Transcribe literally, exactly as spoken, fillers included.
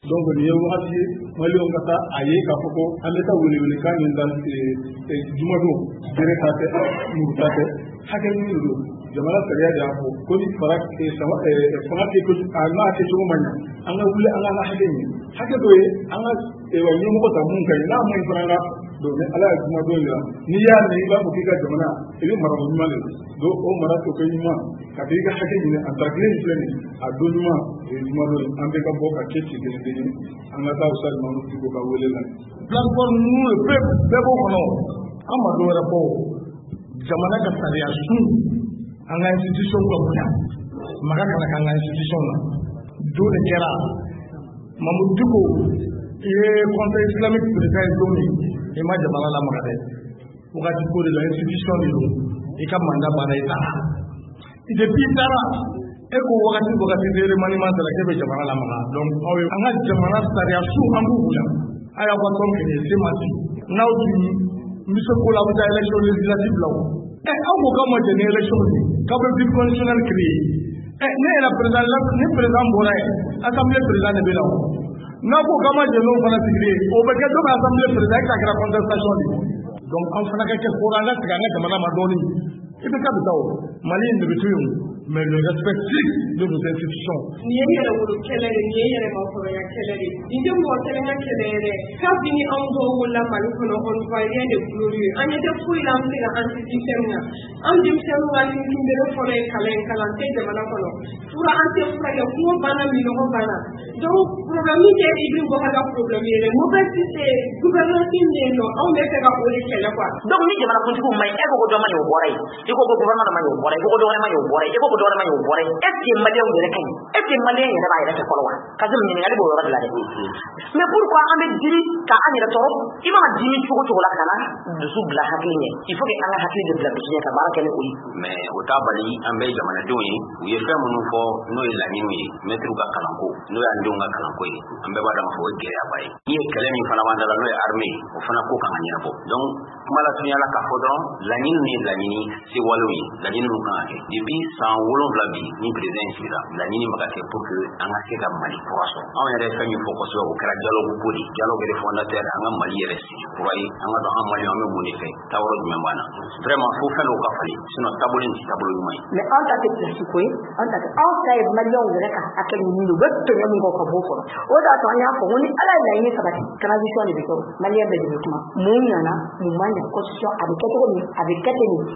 donc ni ye wagati maliyɛnw ka taa a ye k'a fɔ ko an bɛ taa welewelekan min da jumadon bere ta tɛ muru ta tɛ hakɛ ɲini de don jamana sariya de y'a fɔ ko ni fanga kɛ a n'a kɛcogo man ɲa an ka wuli an ka hakɛ ɲini hakɛ dɔ ye an ka ɲɛmɔgɔ ta mun ka ɲi n'a ma ɲi fana ka donc ni ala ye jumadon jira n'i y'a mɛn i b'a fɔ k'i ka jamana i bɛ mara ɲuman de don o mara tɔ kɛ ɲuman ka i ka hakɛ ɲini a tagile in filɛ nin a don ɲuman o ye jumadon ye an bɛ ka bɔ ka kɛ ci kelen kelen an ka taa Usaini Mamadu Diko ka wele la plateforme ninnu bɛɛ bɛɛ b'o kɔnɔ an ma dɔ wɛrɛ fɔ jamana ka sariya sun an ka institution ka bonya maga kana k'an ka institution na don de kɛra Mamadu Diko i ye conseil islamique président ye don min i ma jamana lamaga dɛ wagati ko de la institution de don i ka mandat banna i taara depuis i taara e ko wagati wagati de remaniement tara k'e bɛ jamana lamaga donc aw ye an ka jamana sariya su an b'u bonya a y'a fɔ tɔn kɛlɛ se ma ci n'aw tun n bɛ se ko la a bɛ taa élection législative la o ɛ aw ko k'aw ma jɛ ni élection ye k'aw bɛ ville constitutionnelle créer ɛ ne yɛrɛ président ni président bɔra yen assemblée président de bɛ la o n'a ko k'an ma jɛ n'o fana sigili ye o bɛ kɛ dɔ ka assemblée président e ka kɛra contestation de donc an fana ka kɛ fɔra an ka tigɛ an ka jamana ma dɔɔnin i bɛ taa bɛ taa o Mali in de bɛ to yen mais le respect strict de nos institutions. Ni ye yɛrɛ wolo kɛlɛ de ni ye yɛrɛ mafɔrɔya kɛlɛ de nin tɛ mɔgɔ kelen ka kɛlɛ yɛrɛ kabini anw dɔw wolola Mali kɔnɔ on voit rien de glorieux an ɲɛ tɛ foyi la an bɛ se ka anti-système na an denmisɛnninw ka kunbere fɔlɔ ye kalan kalan tɛ jamana kɔnɔ fura an tɛ furakɛ kungo banna minɔgɔ banna donc problème min tɛ Ibrim Boubacar ka problème yɛrɛ mauvaise gouvernance min bɛ yen nɔ anw bɛ fɛ ka o de kɛlɛ quoi. donc ni jamana kuntigiw ma ɲi e ko ko dɔ ma ɲi o bɔra yen i ko ko gouvernement ma ɲi o bɔra yen i ko ko dɔ wɛrɛ ma ɲi o bɔra yen i ko ko dɔ wɛrɛ ma ɲi o bɔra yen est ce que maliyɛnw yɛrɛ ka ɲi est ce que maliyɛn yɛrɛ b'a yɛrɛ fɛ fɔlɔ wa Kasimu ɲininkali b'o yɔrɔ de la dɛ mais pourquoi an bɛ dimi ka an yɛrɛ tɔɔrɔ i mana dimi cogo cogo la kana dusu bila hakili ɲɛ il faut que an ka hakili de bila dusu ɲɛ ka baara kɛ ni o ye mais o t'a bali an bɛ jamanadenw ye u ye fɛn minnu fɔ n'o ye laɲiniw ye mɛtiriw ka kalanko n'o y'an denw ka kalanko ye an bɛɛ b'a dɔn fɔ o ye gɛlɛyaba ye n'i ye kɛlɛ min fana b'an da la n'o ye armée o fana ko kan ka ɲɛnabɔ donc kuma la surunya la k'a fɔ dɔrɔn laɲini ye laɲini sewalew ye laɲini min kan ka kɛ depuis san wolonwula bi ni président in sigira laɲini bɛ ka kɛ pour que an ka se ka Mali kura sɔrɔ anw yɛrɛ fɛn min fɔ kosɛbɛ o kɛra dialogue ko de dialogue yɛrɛ fondateur an ka Mali yɛrɛ sigi kura ye an ka dɔn an maliyɛnw an bɛ mun de fɛ taayɔrɔ jumɛn b'an na vraiment fo fɛn dɔw ka falen sinon taabolo in tɛ taabolo ɲuman ye mais an ta tɛ place ko ye an ta tɛ anw ta ye maliyɛnw yɛrɛ ka hakɛ ɲini u bɛ tɔɲɔ min kɔ ka bɔ fɔlɔ o de y'a to an y'a fɔ ko ni ala ye laɲini sabati transition de bɛ kɛ maliyɛn bɛɛ de bɛ kuma mun ɲana mun man ɲa constitution a bɛ kɛ cogo min a bɛ kɛ ten